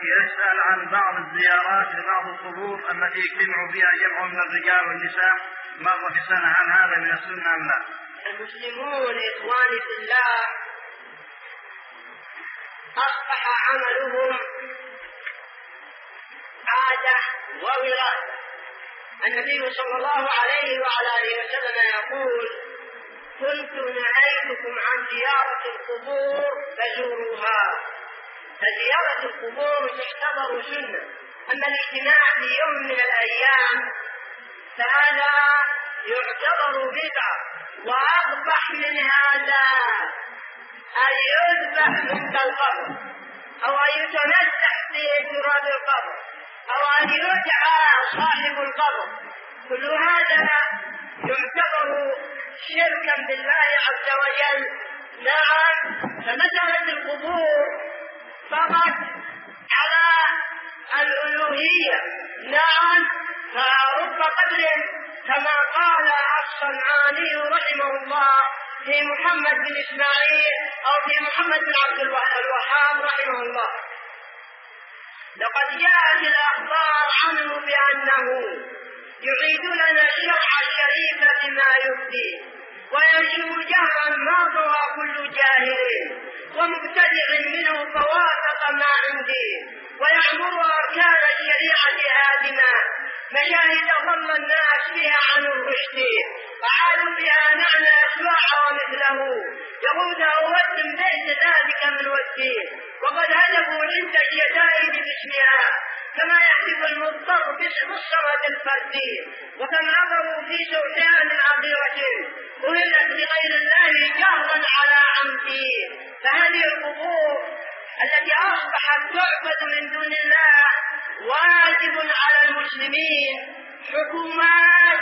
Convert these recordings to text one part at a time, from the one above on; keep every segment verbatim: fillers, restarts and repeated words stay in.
يسأل عن بعض الزيارات لبعض القبور التي يجتمع فيها جمع من الرجال والنساء مرة في السنة، هل هذا من السنة أم لا؟ المسلمون إخواني في الله أصبح عملهم عادة ووراثة. النبي صلى الله عليه وعلى آله وسلم يقول: كنت نهيتكم عن زيارة القبور فزوروها. فزيارة القبور تعتبر سنة، أما الاجتماع في يوم من الأيام فهذا يعتبر بدعة. وأقبح من هذا أن يذبح عند القبر، أو أن يتمسح في تراب القبر، أو أن يدعى صاحب القبر. كل هذا يعتبر شركا بالله عز وجل. نعم، فمسألة القبور فقط على الألوهية. نعم، فرب قبر كما قال الصنعاني رحمه الله في محمد بن إسماعيل أو في محمد بن عبد الوهاب رحمه الله: لقد جاءت الأخبار عنه بأنه يعيد لنا الشرع الشريف بما يفدي، وينشر جهرا ما ضوى كل جاهل، ومبتدع منه فوافق ما عندي، ويعمر أركان الشريعة هادما، مشاهد ظل الناس بها عن الرشد، وعادوا بها نعنى أسواع ومثله، يقول أود بيت ذلك من ودي، وقد هدفوا عند الشدائد باسمها، كما يحدث المضطر بالصمد الفردي، وكم عبروا في سوحان عبيرة أهلت لغير الله جهرا على عمدي. فهذه القبور التي أصبحت تعبد من دون الله واجب على المسلمين حكومات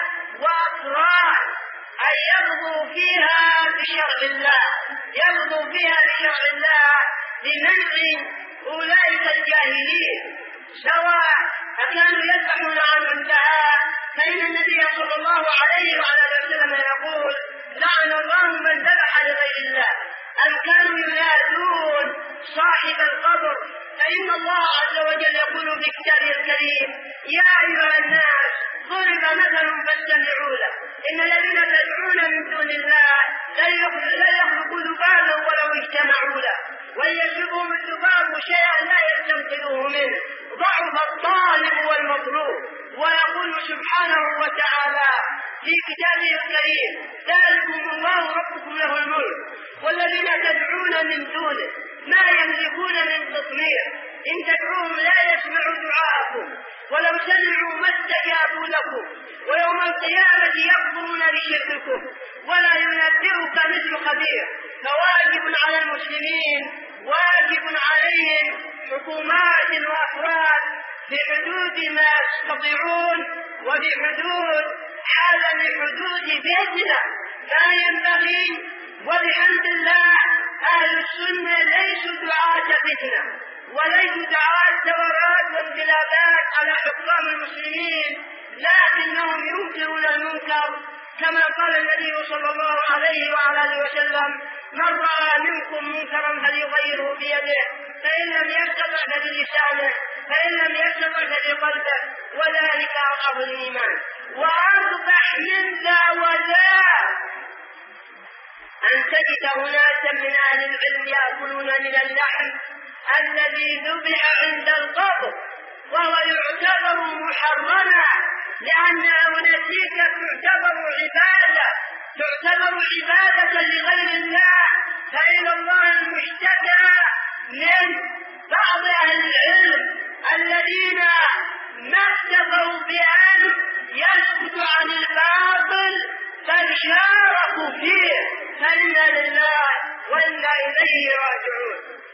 وأفراد أن يرضوا فيها بشرع الله، يرضوا فيها بشرع الله لمنع أولئك الجاهلين، سواء أكانوا يذبحون عن عندها، فإن النبي صلى الله عليه وعلى وسلم يقول: لعن الله من ذبح لغير الله، أم كانوا ينادون صاحب القبر. فإن الله عز وجل يقول في كتابه الكريم: يا أيها الناس ضرب مثل فاستمعوا له، إن الذين تدعون من دون الله لا يخلقوا ذبابا ولو اجتمعوا له، وإن يسلبهم الذباب شيئا لا يستنقذوه منه، ضعف الطالب والمطلوب. ويقول سبحانه وتعالى في كتابه الكريم: ذلكم الله ربكم له الملك والذين تدعون من دونه ما يملكون من قطمير، إن تدعوهم لا يسمعوا دعاءكم ولو سمعوا ما استجابوا لكم، ويوم القيامة يكفرون بشرككم ولا ينبئك مثل خبير. فواجب على المسلمين، واجب عليهم حكومات وأفراد في حدود ما يستطيعون وفي حدود عالم حدود بيتنا لا ينبغي. وبحمد الله أهل السنة ليسوا دعاة فتنة وليسوا دعاة ثورات وانقلابات على حكام المسلمين، لكنهم ينكرون المنكر كما قال النبي صلى الله عليه وعلى اله وسلم: من رأى منكم منكرا فليغيره بيده، فإن لم يستطع فبلسانه، فإن لم يستطع فبقلبه، وذلك أضعف الإيمان. وأقبح من ذا وذا أن تجد أناسا من أهل العلم يأكلون من اللحم الذي ذبح عند القبر وهو يعتبر محرما، لأنها نتيجة تعتبر عبادة تعتبر عبادة لغير الله. فإلى الله المشتكى من بعض أهل العلم الذين ما اكتفوا بأن يسكتوا عن الباطل بل شاركوا فيه، فإنا لله وإنا إليه راجعون.